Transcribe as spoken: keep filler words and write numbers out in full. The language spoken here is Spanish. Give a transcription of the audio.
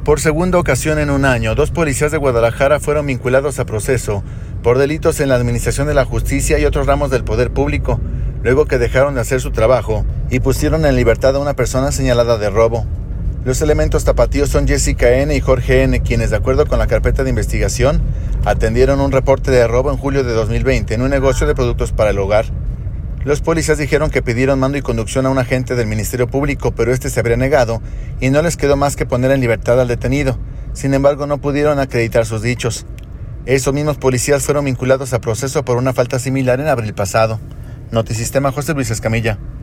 Por segunda ocasión en un año, dos policías de Guadalajara fueron vinculados a proceso por delitos en la administración de la justicia y otros ramos del poder público, luego que dejaron de hacer su trabajo y pusieron en libertad a una persona señalada de robo. Los elementos tapatíos son Jessica N. y Jorge N., quienes, de acuerdo con la carpeta de investigación, atendieron un reporte de robo en julio de dos mil veinte en un negocio de productos para el hogar. Los policías dijeron que pidieron mando y conducción a un agente del Ministerio Público, pero este se habría negado y no les quedó más que poner en libertad al detenido. Sin embargo, no pudieron acreditar sus dichos. Esos mismos policías fueron vinculados a proceso por una falta similar en abril pasado. Notisistema, José Luis Escamilla.